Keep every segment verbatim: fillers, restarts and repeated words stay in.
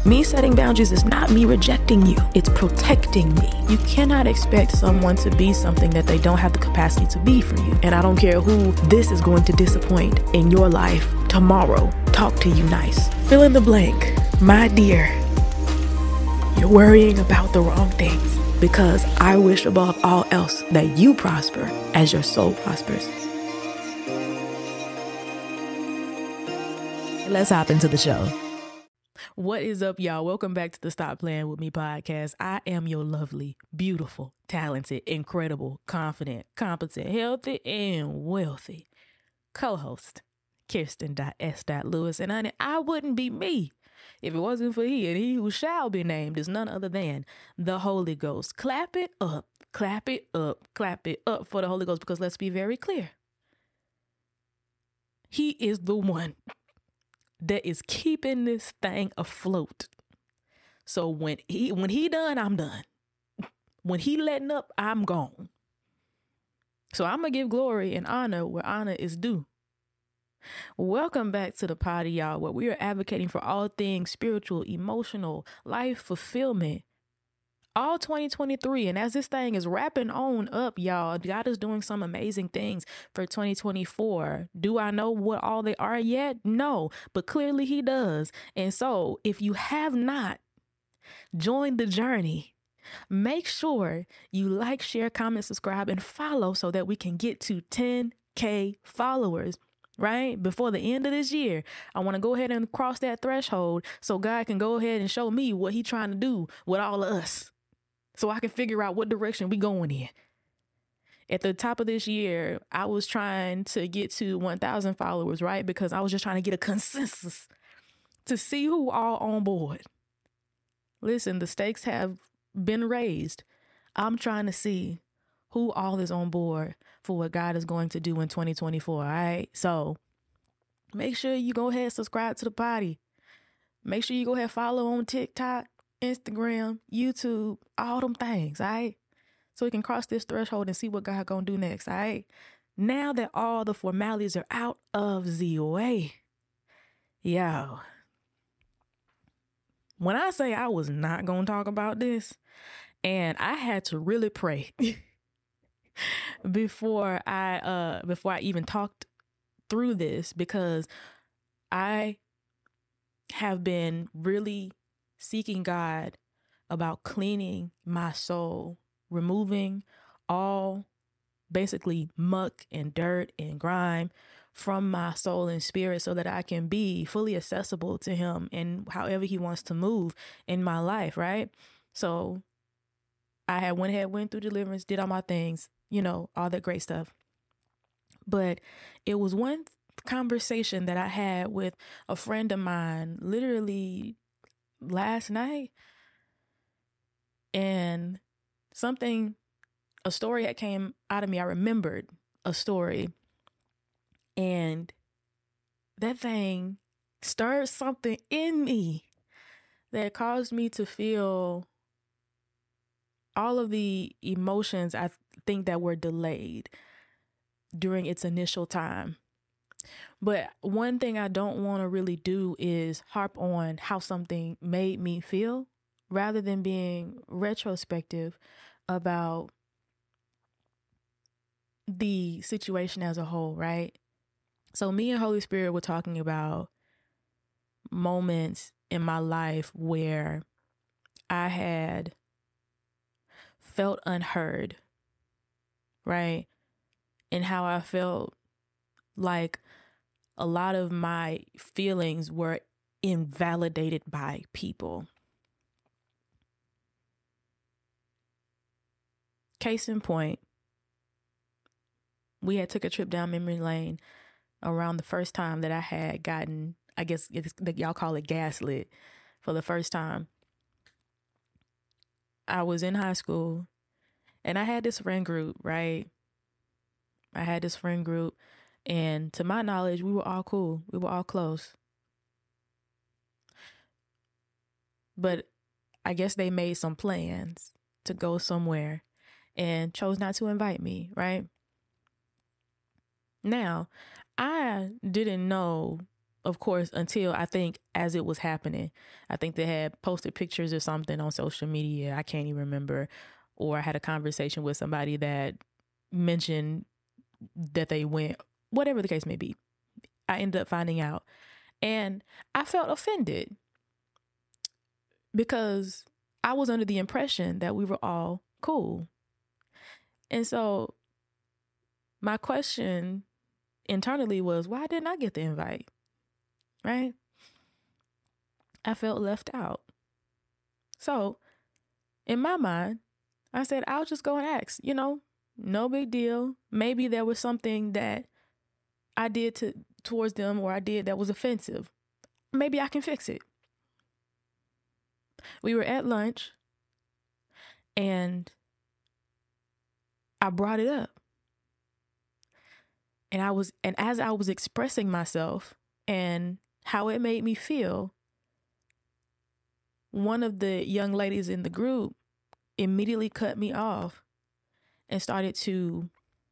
Me setting boundaries is not me rejecting you. It's protecting me. You cannot expect someone to be something that they don't have the capacity to be for you. And I don't care who this is going to disappoint in your life tomorrow. Talk to you nice. Fill in the blank. My dear, you're worrying about the wrong things, because I wish above all else that you prosper as your soul prospers. Let's hop into the show. What is up, y'all? Welcome back to the Stop Playing With Me podcast. I am your lovely, beautiful, talented, incredible, confident, competent, healthy, and wealthy co-host, Kirsten S. Lewis. And honey, I wouldn't be me if it wasn't for he, and he who shall be named is none other than the Holy Ghost. Clap it up, clap it up, clap it up for the Holy Ghost, because let's be very clear. He is the one that is keeping this thing afloat. So when he when he done, I'm done. When he letting up, I'm gone. So I'm going to give glory and honor where honor is due. Welcome back to the party, y'all, where we are advocating for all things spiritual, emotional, life fulfillment, all twenty twenty-three. And as this thing is wrapping on up, y'all, God is doing some amazing things for twenty twenty-four. Do I know what all they are yet? No, but clearly he does. And so if you have not joined the journey, make sure you like, share, comment, subscribe, and follow so that we can get to ten K followers. Right? Before the end of this year, I want to go ahead and cross that threshold so God can go ahead and show me what he's trying to do with all of us, so I can figure out what direction we going in. At the top of this year, I was trying to get to one thousand followers, right? Because I was just trying to get a consensus to see who all on board. Listen, the stakes have been raised. I'm trying to see who all is on board for what God is going to do in twenty twenty-four. All right. So make sure you go ahead and subscribe to the party. Make sure you go ahead and follow on TikTok, Instagram, YouTube, all them things. All right. So we can cross this threshold and see what God going to do next. All right. Now that all the formalities are out of the way. Yo. When I say I was not going to talk about this, and I had to really pray before I uh before I even talked through this, because I have been really seeking God about cleaning my soul, removing all basically muck and dirt and grime from my soul and spirit so that I can be fully accessible to him and however he wants to move in my life, right? So I had went ahead, went through deliverance, did all my things, you know, all that great stuff. But it was one conversation that I had with a friend of mine literally last night. And something, a story that came out of me. I remembered a story. And that thing stirred something in me that caused me to feel all of the emotions I think that were delayed during its initial time. But one thing I don't want to really do is harp on how something made me feel, rather than being retrospective about the situation as a whole, right? So me and Holy Spirit were talking about moments in my life where I had felt unheard, right? And how I felt like a lot of my feelings were invalidated by people. Case in point, we had took a trip down memory lane around the first time that I had gotten, I guess it's, y'all call it gaslit, for the first time. I was in high school and I had this friend group, right? I had this friend group, and to my knowledge, we were all cool. We were all close. But I guess they made some plans to go somewhere and chose not to invite me, right? Now, I didn't know of course, until I think as it was happening, I think they had posted pictures or something on social media. I can't even remember. Or I had a conversation with somebody that mentioned that they went, whatever the case may be. I ended up finding out. And I felt offended because I was under the impression that we were all cool. And so my question internally was, why didn't I get the invite? Right? I felt left out. So in my mind, I said, I'll just go and ask, you know, no big deal. Maybe there was something that I did to towards them or I did that was offensive. Maybe I can fix it. We were at lunch and I brought it up. And I was, and as I was expressing myself and how it made me feel, one of the young ladies in the group immediately cut me off and started to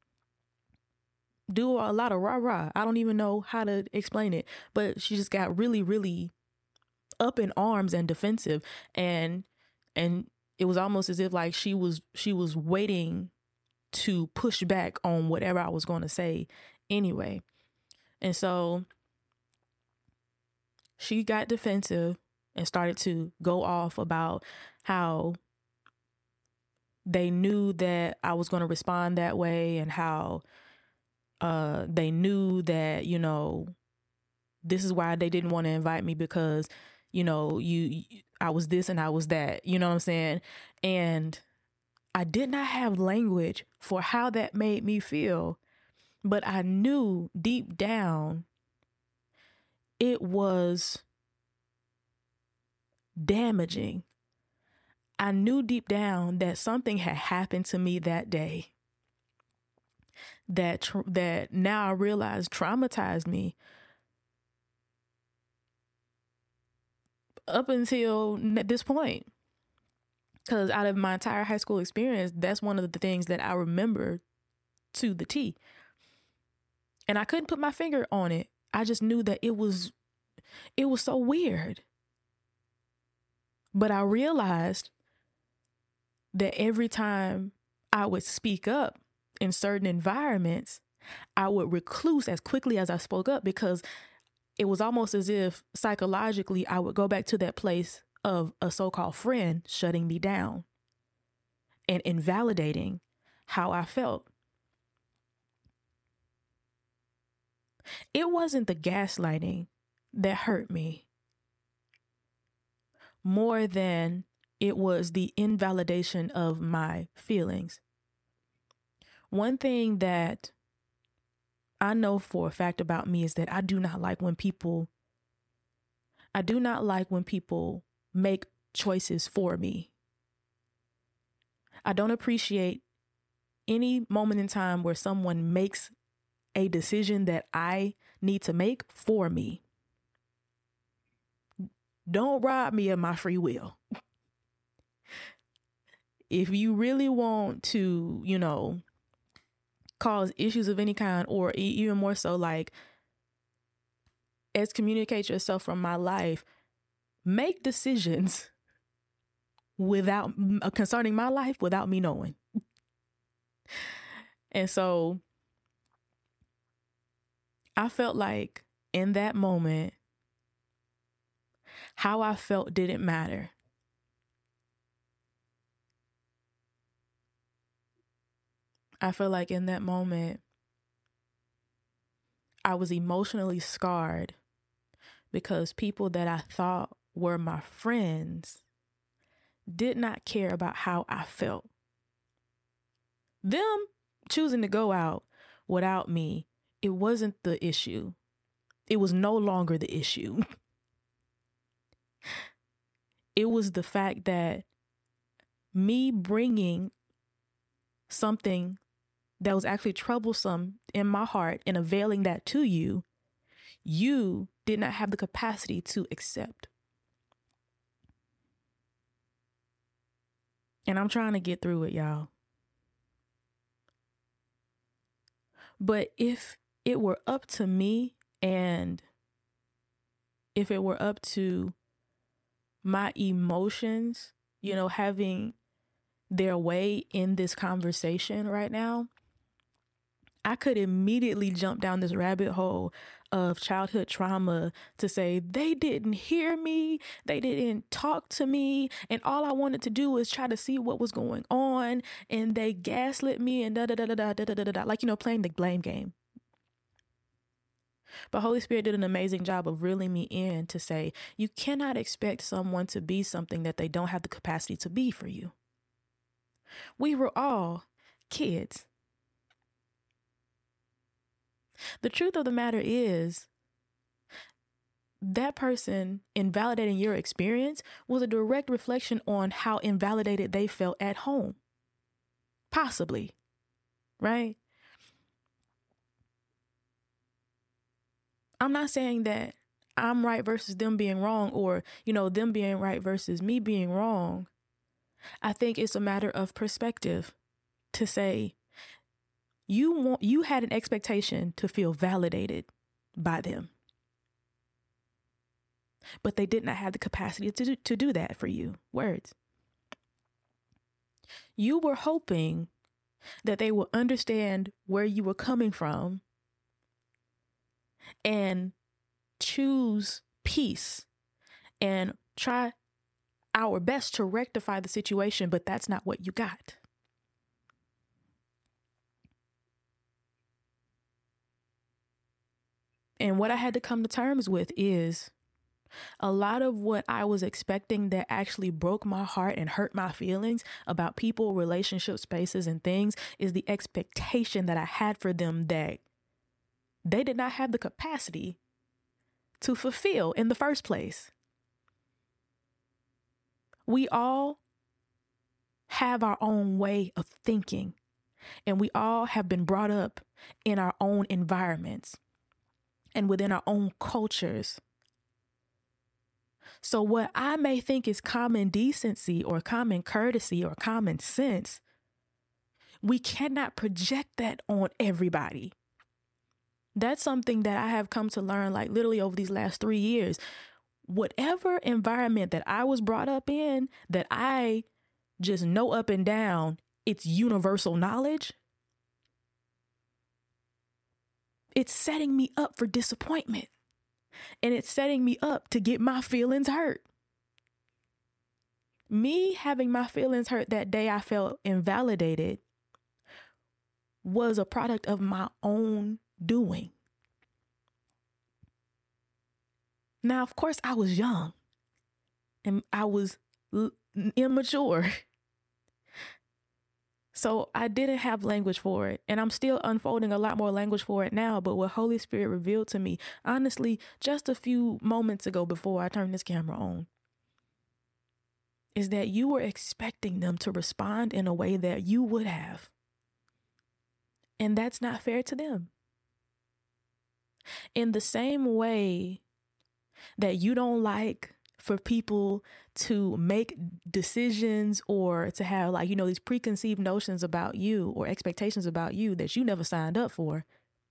do a lot of rah rah. I don't even know how to explain it, but she just got really, really up in arms and defensive. And, and it was almost as if like she was, she was waiting to push back on whatever I was going to say anyway. And so she got defensive and started to go off about how they knew that I was going to respond that way and how uh, they knew that, you know, this is why they didn't want to invite me because, you know, you, I was this and I was that, you know what I'm saying? And I did not have language for how that made me feel, but I knew deep down it was damaging. I knew deep down that something had happened to me that day that tr- that now I realize traumatized me up until this point. Because out of my entire high school experience, that's one of the things that I remember to the T. And I couldn't put my finger on it. I just knew that it was, it was so weird. But I realized that every time I would speak up in certain environments, I would recluse as quickly as I spoke up because it was almost as if psychologically I would go back to that place of a so-called friend shutting me down and invalidating how I felt. It wasn't the gaslighting that hurt me more than it was the invalidation of my feelings. One thing that I know for a fact about me is that I do not like when people, I do not like when people make choices for me. I don't appreciate any moment in time where someone makes a decision that I need to make for me. Don't rob me of my free will. If you really want to, you know, cause issues of any kind, or e- even more so, like, excommunicate yourself from my life, make decisions without uh, concerning my life without me knowing. And so I felt like in that moment, how I felt didn't matter. I feel like in that moment, I was emotionally scarred because people that I thought were my friends did not care about how I felt. Them choosing to go out without me, it wasn't the issue. It was no longer the issue. It was the fact that me bringing something that was actually troublesome in my heart and availing that to you, you did not have the capacity to accept. And I'm trying to get through it, y'all. But if it were up to me and if it were up to my emotions, you know, having their way in this conversation right now, I could immediately jump down this rabbit hole of childhood trauma to say they didn't hear me, they didn't talk to me, and all I wanted to do was try to see what was going on, and they gaslit me and da da da da da da da da da, like, you know, playing the blame game. But Holy Spirit did an amazing job of reeling me in to say, you cannot expect someone to be something that they don't have the capacity to be for you. We were all kids. The truth of the matter is, that person invalidating your experience was a direct reflection on how invalidated they felt at home. Possibly, right? I'm not saying that I'm right versus them being wrong, or, you know, them being right versus me being wrong. I think it's a matter of perspective to say, you want, you had an expectation to feel validated by them, but they did not have the capacity to do, to do that for you. Words. You were hoping that they will understand where you were coming from and choose peace and try our best to rectify the situation, but that's not what you got. And what I had to come to terms with is a lot of what I was expecting that actually broke my heart and hurt my feelings about people, relationship spaces, and things is the expectation that I had for them that they did not have the capacity to fulfill in the first place. We all have our own way of thinking, and we all have been brought up in our own environments and within our own cultures. So what I may think is common decency or common courtesy or common sense, we cannot project that on everybody. That's something that I have come to learn, like literally over these last three years. Whatever environment that I was brought up in, that I just know up and down, it's universal knowledge. It's setting me up for disappointment, and it's setting me up to get my feelings hurt. Me having my feelings hurt that day I felt invalidated was a product of my own doing. Now, of course, I was young and I was l- immature. So I didn't have language for it, and I'm still unfolding a lot more language for it now. But what Holy Spirit revealed to me, honestly, just a few moments ago before I turned this camera on, is that you were expecting them to respond in a way that you would have. And that's not fair to them. In the same way that you don't like for people to make decisions or to have, like, you know, these preconceived notions about you or expectations about you that you never signed up for,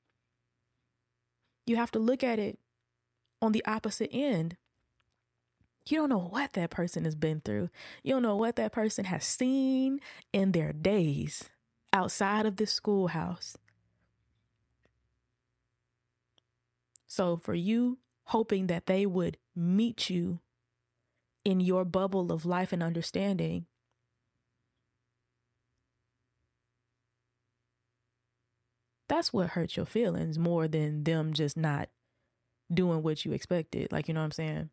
you have to look at it on the opposite end. You don't know what that person has been through. You don't know what that person has seen in their days outside of this schoolhouse. So for you hoping that they would meet you in your bubble of life and understanding, that's what hurts your feelings more than them just not doing what you expected. Like, you know what I'm saying?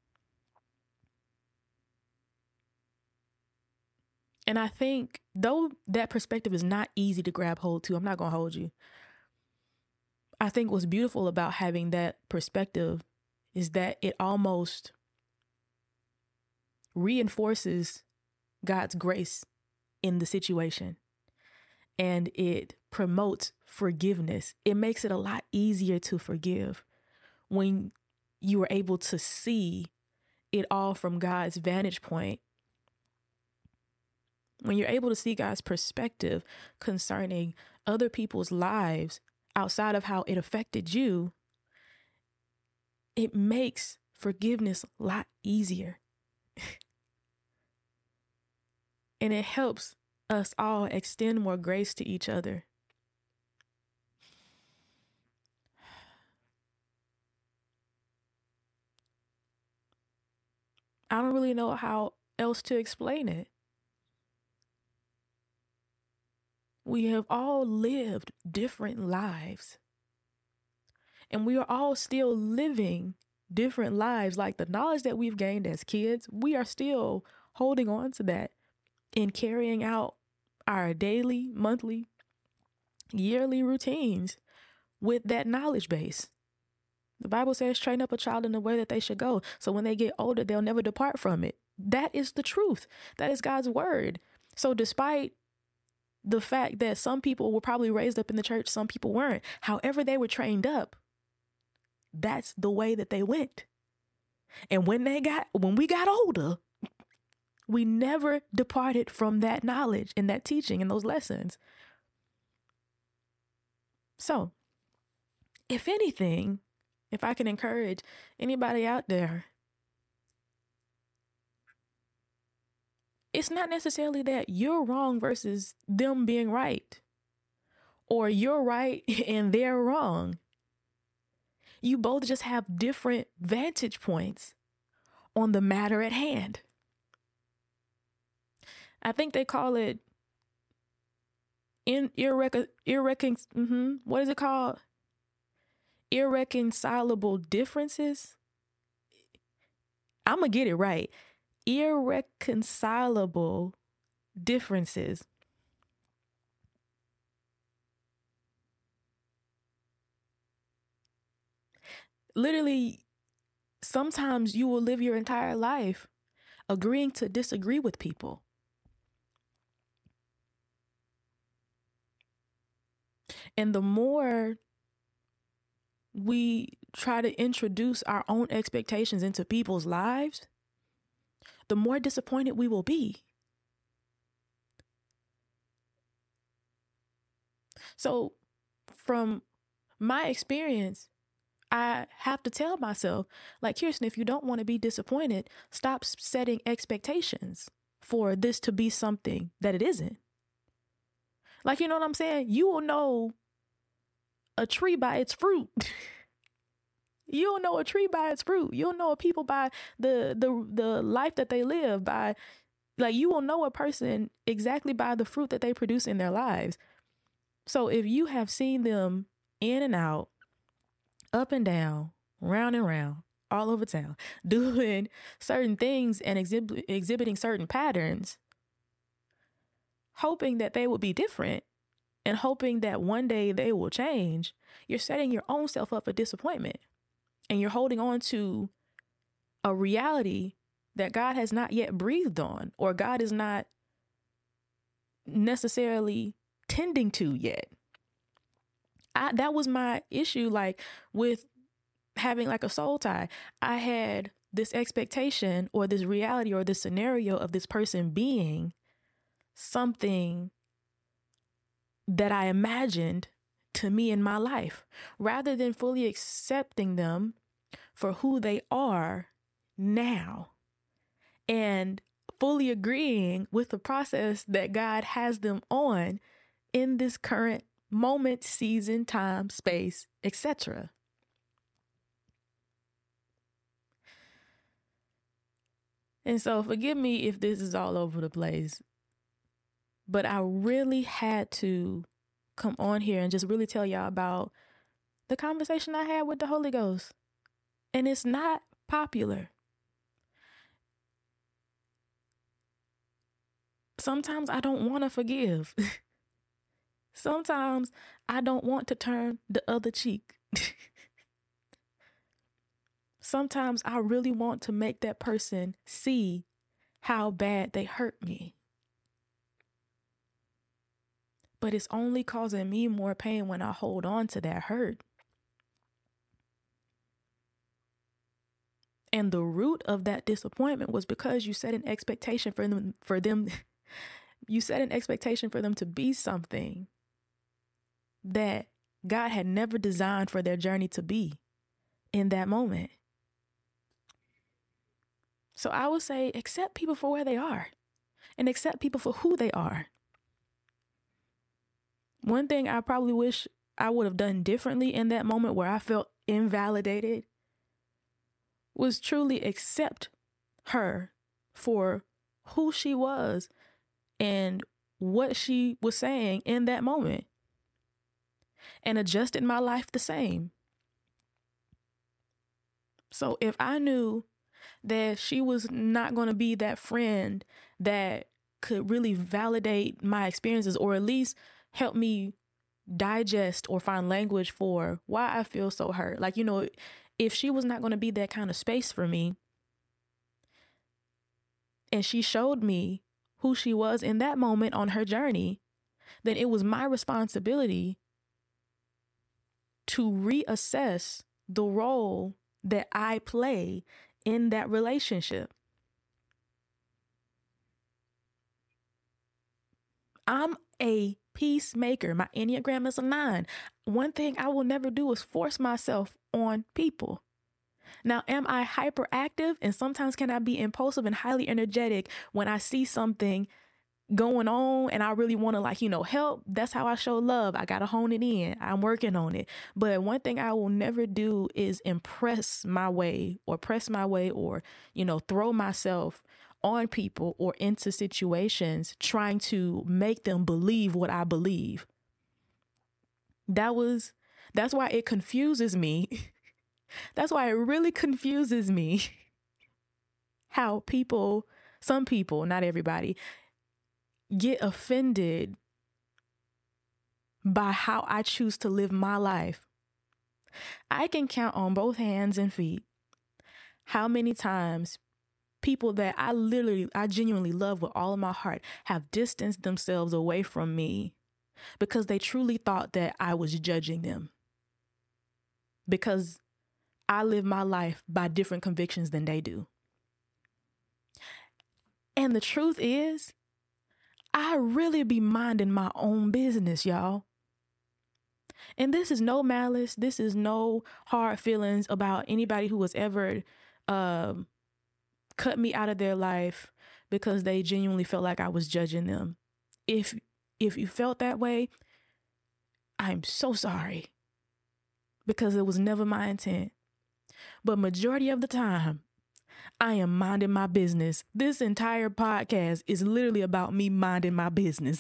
And I think, though that perspective is not easy to grab hold to, I'm not going to hold you. I think what's beautiful about having that perspective is that it almost reinforces God's grace in the situation, and it promotes forgiveness. It makes it a lot easier to forgive when you are able to see it all from God's vantage point. When you're able to see God's perspective concerning other people's lives outside of how it affected you, it makes forgiveness a lot easier. And it helps us all extend more grace to each other. I don't really know how else to explain it. We have all lived different lives. And we are all still living different lives. Like the knowledge that we've gained as kids, we are still holding on to that in carrying out our daily, monthly, yearly routines with that knowledge base. The Bible says, train up a child in the way that they should go. So when they get older, they'll never depart from it. That is the truth. That is God's word. So despite the fact that some people were probably raised up in the church, some people weren't, however they were trained up, that's the way that they went. And when they got, when we got older, we never departed from that knowledge and that teaching and those lessons. So, if anything, if I can encourage anybody out there, it's not necessarily that you're wrong versus them being right, or you're right and they're wrong. You both just have different vantage points on the matter at hand. I think they call it in irrecon irrecon mm-hmm, what is it called? Irreconcilable differences. I'm gonna get it right. Irreconcilable differences. Literally, sometimes you will live your entire life agreeing to disagree with people. And the more we try to introduce our own expectations into people's lives, the more disappointed we will be. So from my experience, I have to tell myself, like, Kirsten, if you don't want to be disappointed, stop setting expectations for this to be something that it isn't. Like, you know what I'm saying? You will know a tree by its fruit. You'll know a tree by its fruit. You'll know a people by the the the life that they live by. Like, you will know a person exactly by the fruit that they produce in their lives. So if you have seen them in and out, up and down, round and round, all over town, doing certain things and exhib- exhibiting certain patterns, hoping that they will be different and hoping that one day they will change, you're setting your own self up for disappointment. And you're holding on to a reality that God has not yet breathed on, or God is not necessarily tending to yet. I, that was my issue, like with having like a soul tie. I had this expectation or this reality or this scenario of this person being something that I imagined to me in my life, rather than fully accepting them for who they are now and fully agreeing with the process that God has them on in this current moment, season, time, space, et cetera. And so forgive me if this is all over the place, but I really had to come on here and just really tell y'all about the conversation I had with the Holy Ghost. And it's not popular. Sometimes I don't want to forgive. Sometimes I don't want to turn the other cheek. Sometimes I really want to make that person see how bad they hurt me. But it's only causing me more pain when I hold on to that hurt. And the root of that disappointment was because you set an expectation for them, for them, you set an expectation for them to be something that God had never designed for their journey to be in that moment. So I would say accept people for where they are and accept people for who they are. One thing I probably wish I would have done differently in that moment where I felt invalidated was truly accept her for who she was and what she was saying in that moment, and adjusted my life the same. So if I knew that she was not going to be that friend that could really validate my experiences, or at least help me digest or find language for why I feel so hurt. Like, you know, if she was not going to be that kind of space for me, and she showed me who she was in that moment on her journey, then it was my responsibility to reassess the role that I play in that relationship. I'm a peacemaker. My Enneagram is a nine. One thing I will never do is force myself on people. Now, am I hyperactive? And sometimes can I be impulsive and highly energetic when I see something going on and I really want to, like, you know, help? That's how I show love. I got to hone it in. I'm working on it. But one thing I will never do is impress my way or press my way or, you know, throw myself on people or into situations trying to make them believe what I believe. That was, that's why it confuses me. That's why it really confuses me how people, some people, not everybody, get offended by how I choose to live my life. I can count on both hands and feet how many times people that I literally, I genuinely love with all of my heart have distanced themselves away from me because they truly thought that I was judging them. Because I live my life by different convictions than they do. And the truth is, I really be minding my own business, y'all. And this is no malice. This is no hard feelings about anybody who has ever um, cut me out of their life because they genuinely felt like I was judging them. If if you felt that way, I'm so sorry, because it was never my intent. But majority of the time, I am minding my business. This entire podcast is literally about me minding my business.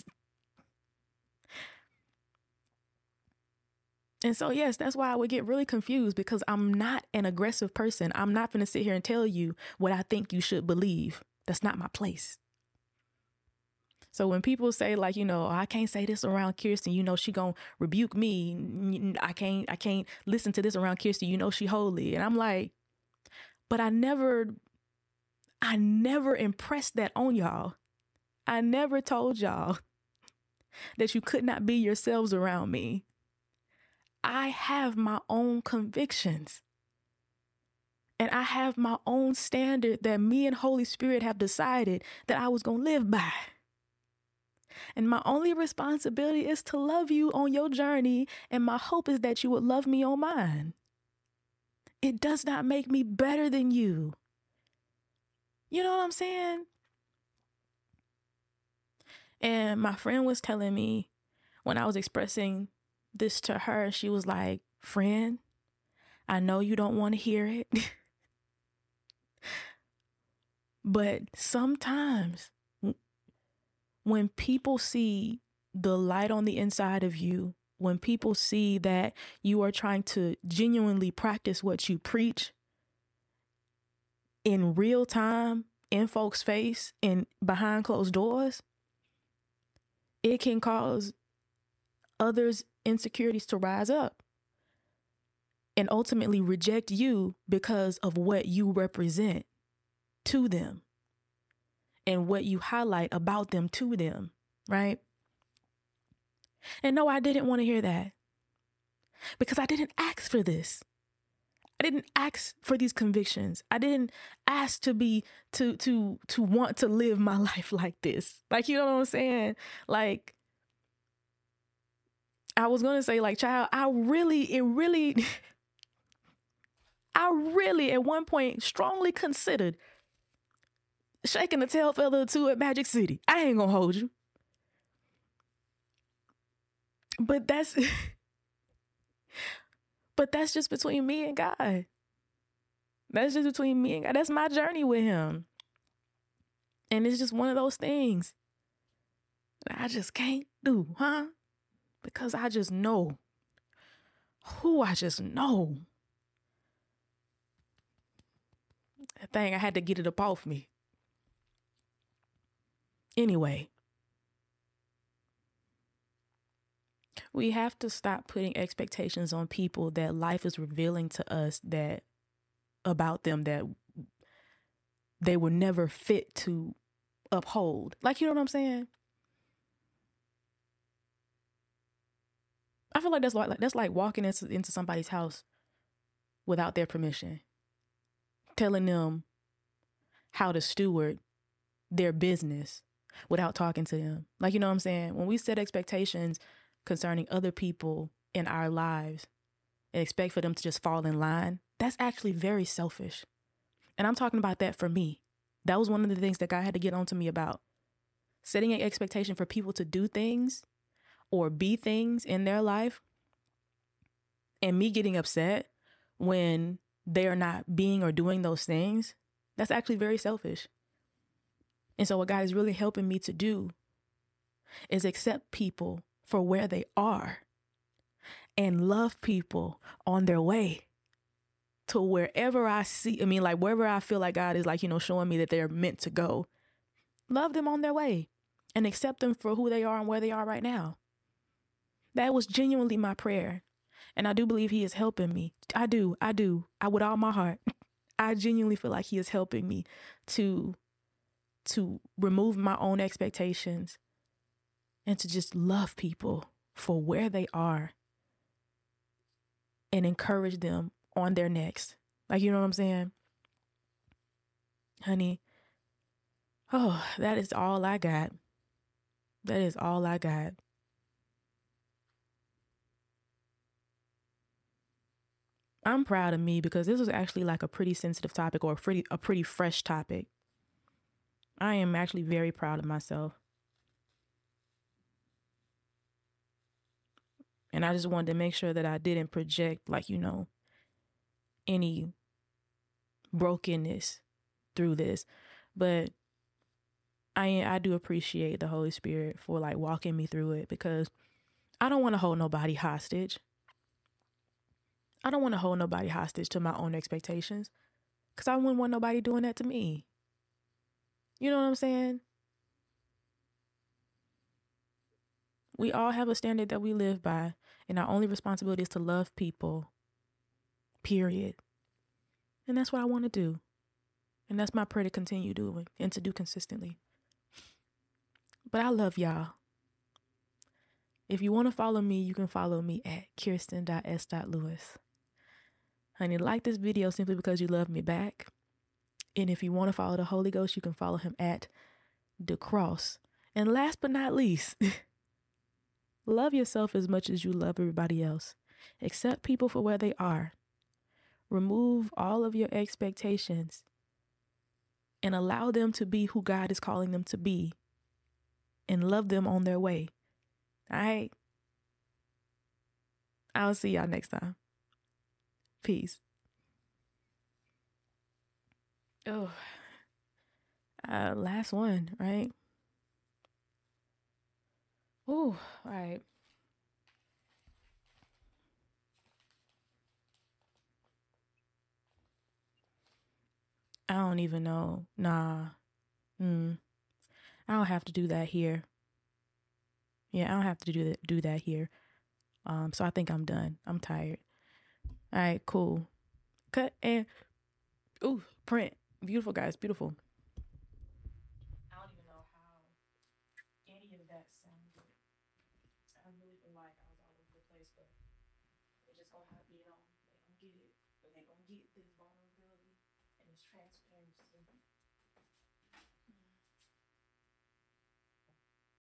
And so, yes, that's why I would get really confused, because I'm not an aggressive person. I'm not going to sit here and tell you what I think you should believe. That's not my place. So when people say, like, you know, I can't say this around Kirsten, you know, she gonna rebuke me. I can't, I can't listen to this around Kirsten, you know, she holy. And I'm like, but I never, I never impressed that on y'all. I never told y'all that you could not be yourselves around me. I have my own convictions. And I have my own standard that me and Holy Spirit have decided that I was going to live by. And my only responsibility is to love you on your journey. And my hope is that you would love me on mine. It does not make me better than you. You know what I'm saying? And my friend was telling me when I was expressing this to her, she was like, friend, I know you don't want to hear it. But sometimes when people see the light on the inside of you, when people see that you are trying to genuinely practice what you preach in real time, in folks' face, and behind closed doors, it can cause others' insecurities to rise up and ultimately reject you because of what you represent to them and what you highlight about them to them, right? And no, I didn't want to hear that, because I didn't ask for this. I didn't ask for these convictions. I didn't ask to be, to, to, to want to live my life like this. Like, you know what I'm saying? Like, I was going to say, like, child, I really, it really, I really at one point strongly considered shaking the tail feather or two at Magic City. I ain't gonna hold you. But that's but that's just between me and God. That's just between me and God. That's my journey with him. And it's just one of those things that I just can't do, huh? Because I just know who I just know. That thing, I had to get it up off me. Anyway, we have to stop putting expectations on people that life is revealing to us that about them that they were never fit to uphold. Like, you know what I'm saying? I feel like that's like that's like walking into, into somebody's house without their permission, telling them how to steward their business without talking to them. Like, you know what I'm saying? When we set expectations concerning other people in our lives and expect for them to just fall in line, that's actually very selfish. And I'm talking about that for me. That was one of the things that God had to get on to me about. Setting an expectation for people to do things or be things in their life, and me getting upset when they are not being or doing those things, that's actually very selfish. And so what God is really helping me to do is accept people for where they are and love people on their way to wherever I see, I mean, like wherever I feel like God is like, you know, showing me that they're meant to go. Love them on their way and accept them for who they are and where they are right now. That was genuinely my prayer. And I do believe he is helping me. I do. I do. I with all my heart. I genuinely feel like he is helping me to, to remove my own expectations and to just love people for where they are and encourage them on their next. Like, you know what I'm saying? Honey, oh, that is all I got. That is all I got. I'm proud of me because this was actually like a pretty sensitive topic or a pretty, a pretty fresh topic. I am actually very proud of myself. And I just wanted to make sure that I didn't project, like, you know, any brokenness through this. But I I do appreciate the Holy Spirit for like walking me through it, because I don't want to hold nobody hostage. I don't want to hold nobody hostage to my own expectations, because I wouldn't want nobody doing that to me. You know what I'm saying? We all have a standard that we live by, and our only responsibility is to love people, period. And that's what I want to do. And that's my prayer to continue doing and to do consistently. But I love y'all. If you want to follow me, you can follow me at kirsten dot s dot lewis. Honey, like this video simply because you love me back. And if you want to follow the Holy Ghost, you can follow him at the cross. And last but not least, love yourself as much as you love everybody else. Accept people for where they are. Remove all of your expectations and allow them to be who God is calling them to be, and love them on their way. All right? I'll see y'all next time. Peace. Oh, uh, last one, right? Oh, all right. I don't even know. Nah. Mm. I don't have to do that here. Yeah, I don't have to do that do that here. Um, so I think I'm done. I'm tired. All right, cool. Cut and ooh, print. Beautiful, guys, beautiful. I don't even know how any of that sounded. I really feel like I was all over the place, but they just gonna have to, you know, they gonna get it. But they gonna get this vulnerability and this transparency.